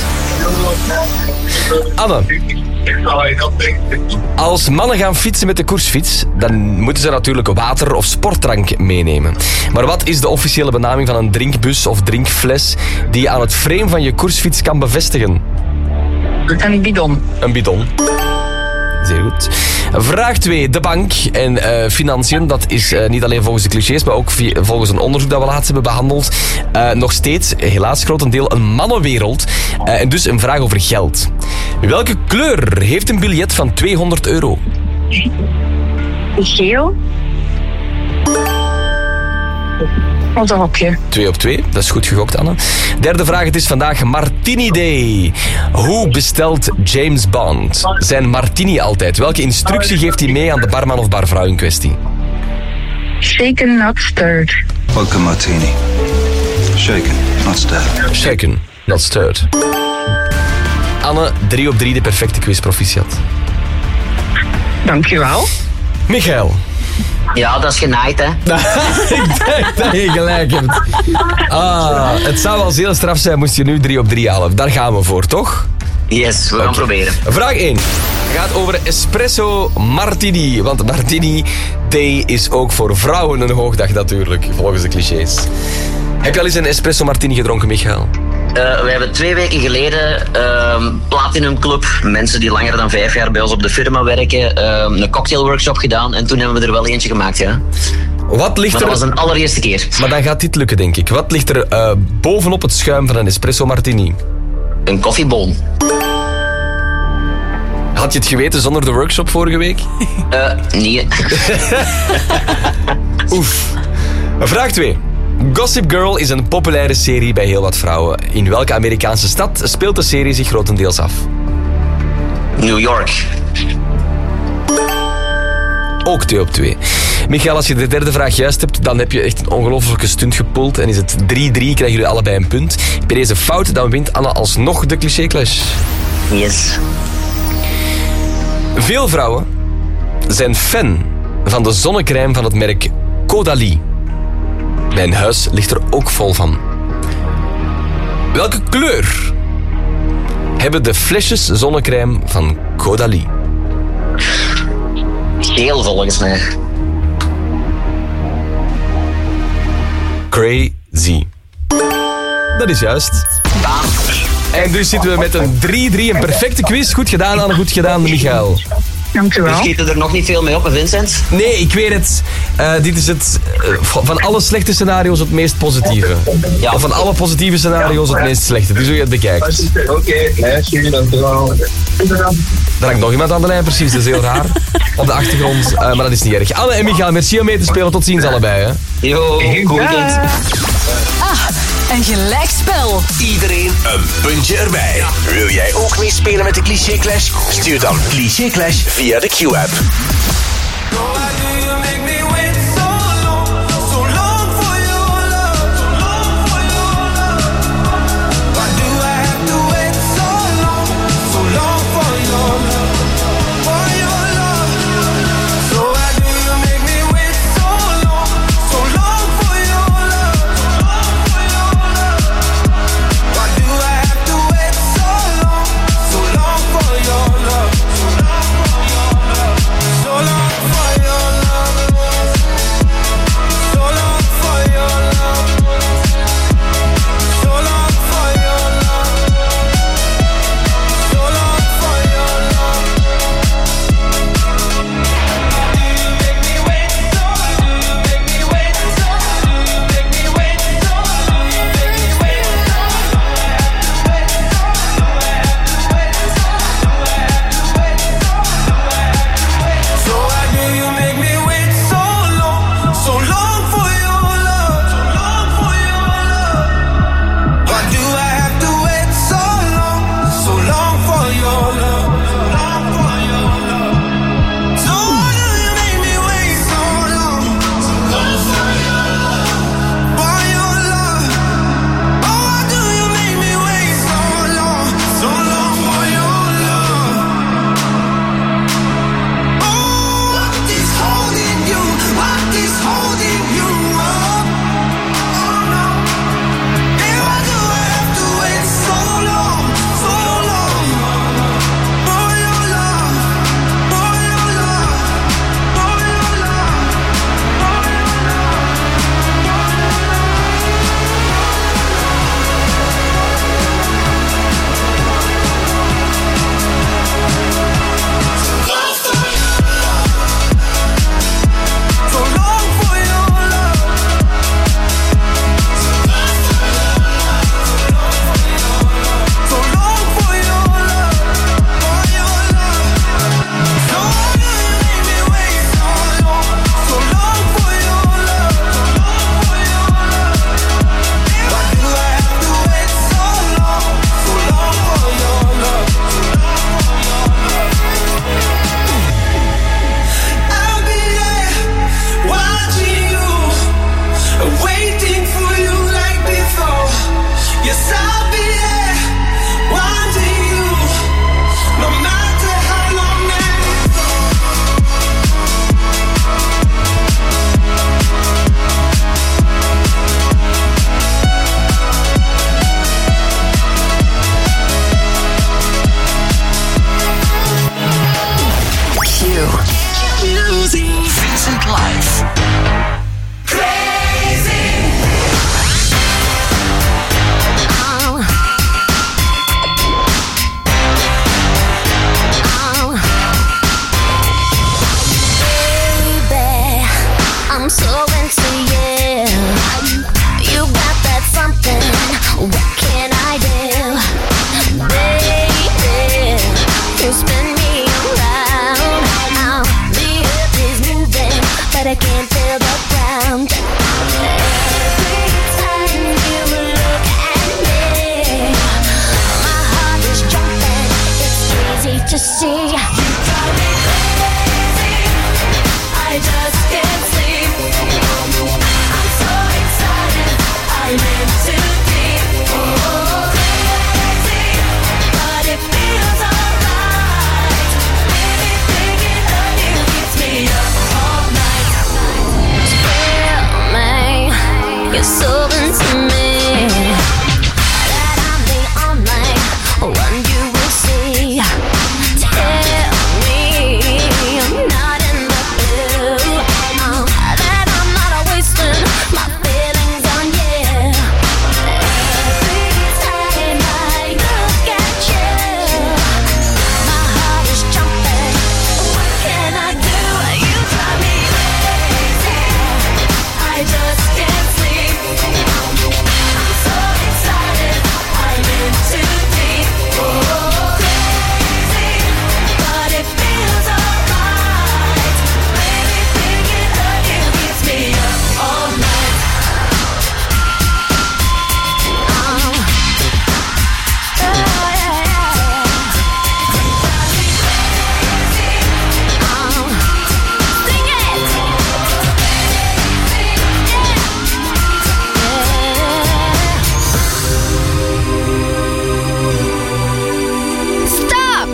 Anne. Als mannen gaan fietsen met de koersfiets, dan moeten ze natuurlijk water of sportdrank meenemen. Maar wat is de officiële benaming van een drinkbus of drinkfles die je aan het frame van je koersfiets kan bevestigen? Een bidon. Een bidon. Zeer goed. Vraag 2. De bank en financiën. Dat is niet alleen volgens de clichés, maar ook volgens een onderzoek dat we laatst hebben behandeld. Nog steeds, helaas grotendeel, een mannenwereld. En dus een vraag over geld. Welke kleur heeft een biljet van €200? Geel. Wat een hokje. 2 op 2, dat is goed gegokt, Anne. Derde vraag, het is vandaag Martini Day. Hoe bestelt James Bond zijn martini altijd? Welke instructie geeft hij mee aan de barman of barvrouw in kwestie? Shaken, not stirred. Vodka martini. Shaken, not stirred. Shaken, not stirred. Anne, 3 op 3, de perfecte quiz, proficiat. Dankjewel. Michael. Ja, dat is genaaid, hè. Ik dacht dat je gelijk hebt. Het zou wel heel straf zijn moest je nu 3 op 3 halen. Daar gaan we voor, toch? Yes, we gaan proberen. Vraag 1. Gaat over espresso martini. Want Martini Day is ook voor vrouwen een hoogdag natuurlijk, volgens de clichés. Heb je al eens een espresso martini gedronken, Michael? We hebben 2 weken geleden Platinum Club, mensen die langer dan 5 jaar bij ons op de firma werken, een cocktailworkshop gedaan en toen hebben we er wel eentje gemaakt, ja. Wat ligt maar dat was een allereerste keer. Maar dan gaat dit lukken, denk ik. Wat ligt er bovenop het schuim van een espresso martini? Een koffiebon. Had je het geweten zonder de workshop vorige week? Nee. Oef. Vraag 2. Gossip Girl is een populaire serie bij heel wat vrouwen. In welke Amerikaanse stad speelt de serie zich grotendeels af? New York. Ook 2 op 2. Michael, als je de derde vraag juist hebt, dan heb je echt een ongelofelijke stunt gepult. En is het 3-3, krijgen jullie allebei een punt. Heb je deze fout, dan wint Anne alsnog de cliché clash. Yes. Veel vrouwen zijn fan van de zonnecrème van het merk Caudalie. Mijn huis ligt er ook vol van. Welke kleur hebben de flesjes zonnecrème van Caudalie? Geel volgens mij. Crazy. Dat is juist. En dus zitten we met een 3-3, een perfecte quiz. Goed gedaan, Anne, goed gedaan, Michael. Dankjewel. We schieten er nog niet veel mee op, Vincent? Nee, ik weet het. Dit is het van alle slechte scenario's het meest positieve. Ja. Of van alle positieve scenario's het meest slechte. Dus hoe je het bekijkt. Oké, meisje, dankjewel. Er hangt nog iemand aan de lijn, precies. Dat is heel raar. Op de achtergrond, maar dat is niet erg. Anne en Michael, merci om mee te spelen. Tot ziens allebei. Hè. Yo, goed weekend. Een gelijkspel. Iedereen een puntje erbij. Wil jij ook meespelen met de Cliché Clash? Stuur dan Cliché Clash via de Q-app. you're so into me that I'm the only one you will see. Tell me I'm not in the blue, that I'm not wasting my feelings on you. Every time I look at you, my heart is jumping. What can I do? You drive me crazy. I just can't sleep. I'm so excited. I'm in too deep. Oh, crazy, but it feels alright. Baby, thinking of you keeps me up all night. Stop!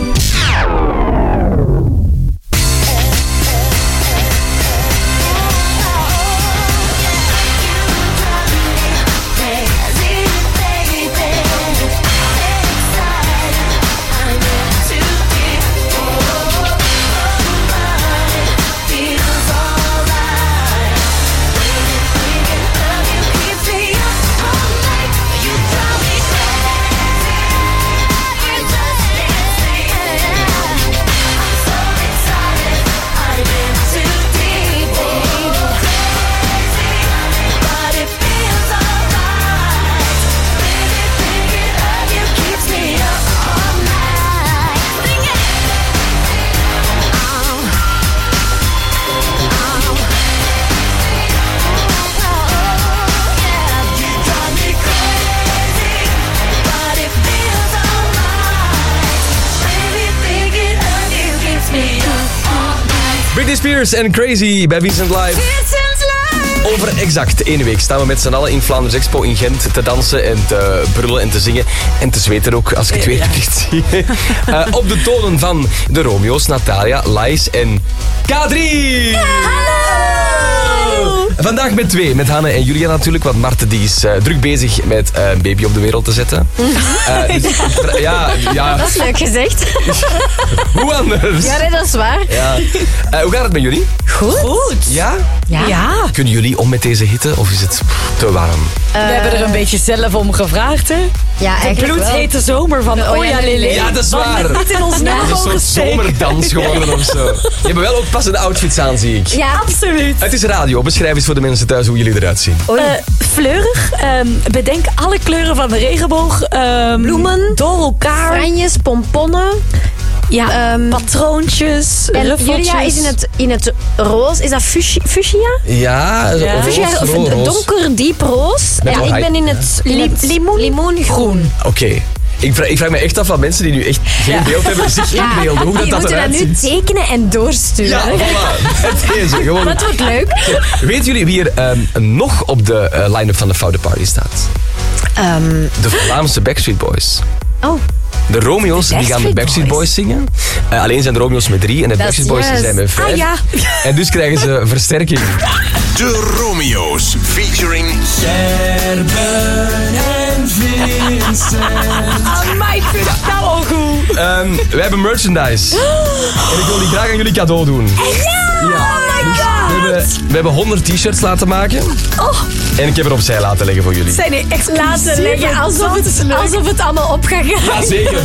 Britney Spears en Crazy bij Vincent Live. Over exact 1 week staan we met z'n allen in Vlaanders Expo in Gent te dansen en te brullen en te zingen. En te zweten ook, als ik het weer niet zie. Op de tonen van de Romeo's, Natalia, Lais en K3. Vandaag met 2, met Hanne en Julia natuurlijk, want Marten die is druk bezig met een baby op de wereld te zetten. Ja. Dat is leuk gezegd. Hoe anders? Ja, nee, dat is waar. Ja. Hoe gaat het met jullie? Goed. Ja? Ja. Kunnen jullie om met deze hitte of is het te warm? We hebben er een beetje zelf om gevraagd, hè? Ja, de bloedhete zomer van Oja Lele. Ja, dat is waar. Wat net in ons naam Het is een soort zomerdans geworden of zo. Je hebt wel ook passende outfits aan, zie ik. Ja, absoluut. Het is radio. Beschrijf eens voor de mensen thuis hoe jullie eruit zien. Fleurig. Bedenk alle kleuren van de regenboog. Bloemen. Door elkaar. Franjes, pomponnen. Ja, patroontjes, En ruffeltjes. Julia is in het roze. Is dat fuchsia? Ja, Fuchsia of donker diep roze. Met Ja, wel ik ben in het limoengroen. Oké. Ik vraag me echt af van mensen die nu echt geen beeld hebben, zich inbeelden hoe Je dat moet eruit dat nu ziet. tekenen en doorsturen. Ja, voilà. Met deze, gewoon. Dat wordt leuk. Weten jullie wie er nog op de line-up van de Foute Party staat? De Vlaamse Backstreet Boys. Oh. De Romeo's die gaan de Backstreet Boys zingen. Alleen zijn de Romeo's met 3 en de Backstreet Boys zijn met 5. Ah, ja. En dus krijgen ze versterking. De Romeo's featuring Gerben en Vincent. Amai, ik vind het nou al goed. We hebben merchandise. En ik wil die graag aan jullie cadeau doen. Ja! Oh my god! We hebben 100 t-shirts laten maken. Oh. En ik heb er opzij laten leggen voor jullie. Zijn die echt laten leggen Alsof het allemaal op gaat gaan. Ja, zeker.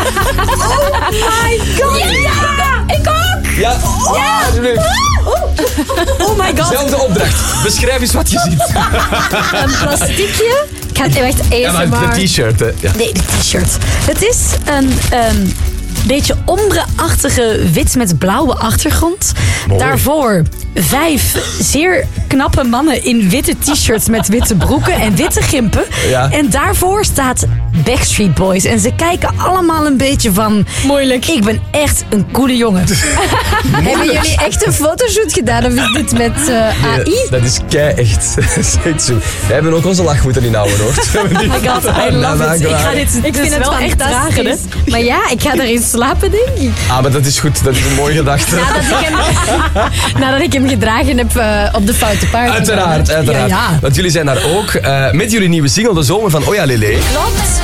Oh my god! Ja! Ik ook! Ja, alsjeblieft. Oh my god. Zelfde opdracht. Beschrijf eens wat je ziet. Een plastiekje. Ik ga het echt Ja, maar ASMR. de t-shirt, hè. Ja. Nee, de t-shirt. Het is een beetje ombre-achtige wit met blauwe achtergrond. Mooi. Daarvoor 5 zeer knappe mannen in witte t-shirts met witte broeken en witte gimpen. Ja. En daarvoor staat Backstreet Boys. En ze kijken allemaal een beetje van... Moeilijk. Ik ben echt een coole jongen. Hebben jullie echt een fotoshoot gedaan of is dit met AI? Dat is kei-echt. Dat is echt zo. Wij hebben ook onze lach moeten inhouden, hoor. Oh my god, I love it. Ik vind het wel echt dragen, hè. Maar ja, ik ga erin slapen, denk ik. Ah, maar dat is goed. Dat is een mooie gedachte. Nadat ik hem hem gedragen heb op de foute party. Uiteraard. Ja. Want jullie zijn daar ook met jullie nieuwe single De Zomer van Oja Lele. Klopt.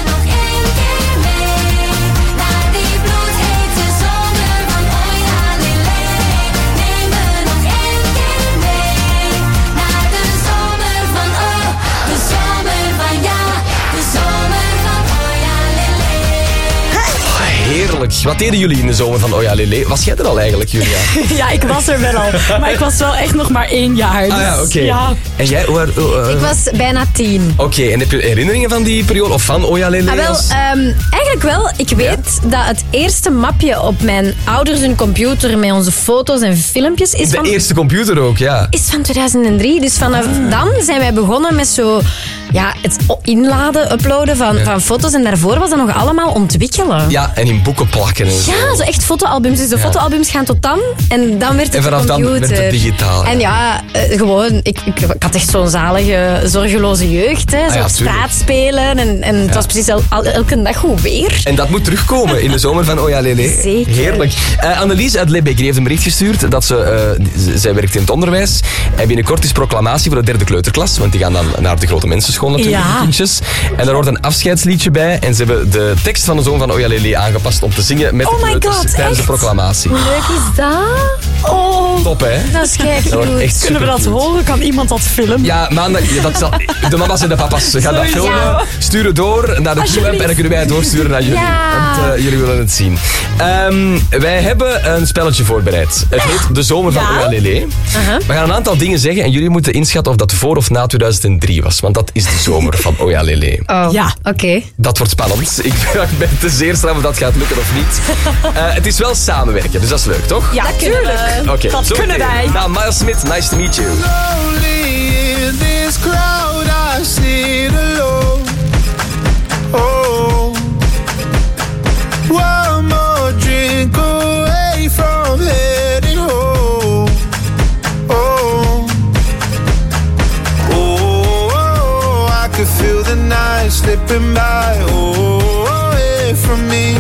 Heerlijk. Wat deden jullie in de zomer van Oja Lele? Was jij er al eigenlijk, Julia? Ja, ik was er wel al. Maar ik was wel echt nog maar 1 jaar. Dus, oké. Ja. En jij? Ik was bijna 10. Oké, en heb je herinneringen van die periode? Of van Oja Lele? Eigenlijk wel. Ik weet dat het eerste mapje op mijn ouders hun computer met onze foto's en filmpjes is van... De eerste computer ook, ja. Is van 2003. Dus vanaf dan zijn wij begonnen met zo... Ja, het inladen, uploaden van foto's. En daarvoor was dat nog allemaal ontwikkelen. Ja, en in boeken plakken en zo. Ja, zo echt fotoalbums. Dus de fotoalbums gaan tot dan. En dan werd het en vanaf de computer. dan werd het digitaal. En gewoon... Ik had echt zo'n zalige, zorgeloze jeugd. Hè. Zo op straat spelen. En het was precies elke dag goed weer. En dat moet terugkomen in de zomer van Oja Lele. Zeker. Heerlijk. Annelies uit Lebeek heeft een bericht gestuurd dat zij werkt in het onderwijs. En binnenkort is proclamatie voor de 3e kleuterklas. Want die gaan dan naar de grote mensenschool natuurlijk, die kindjes. En daar hoort een afscheidsliedje bij. En ze hebben de tekst van de zomer van Oja Lele aangepast om te zingen met de kleuters tijdens de proclamatie. Hoe leuk is dat? Oh, top, hè? Dat is kijk goed. Kunnen we dat horen? Kan iemand dat filmen? Ja, maandag. De mama's en de papa's gaan dat filmen. Stuur het door naar de Q-app en dan kunnen wij het doorsturen naar jullie. Ja. Want jullie willen het zien. Wij hebben een spelletje voorbereid. Het heet De Zomer van Oja Lele. We gaan een aantal dingen zeggen en jullie moeten inschatten of dat voor of na 2003 was. Want dat is de zomer van Oja Lele. Oh, ja. Oké. Dat wordt spannend. Ik ben te zeer straf of dat gaat lukken of niet. Het is wel samenwerken, dus dat is leuk, toch? Ja, tuurlijk. Oké, dat kunnen wij. Nou, Miles Smith, nice to meet you. Lonely in this crowd, I sit alone. Oh, one more drink away from heading home. Oh, I could feel the night slipping by. Oh, away from me.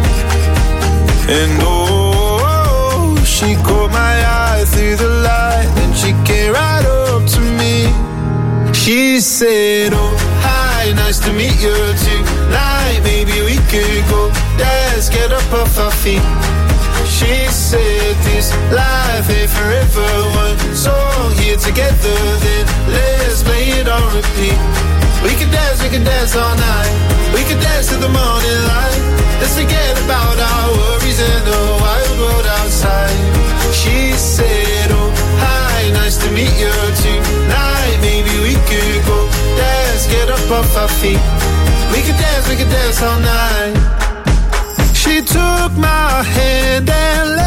And she caught my eye through the light, and she came right up to me. She said, oh, hi, nice to meet you tonight. Maybe we could go dance, get up off our feet. She said this life ain't forever, one song here together, then let's play it on repeat. We can dance all night. We can dance to the morning light. Let's forget about our worries and the wild world outside. She said, oh, hi, nice to meet you tonight. Maybe we could go dance, get up off our feet. We could dance all night. She took my hand and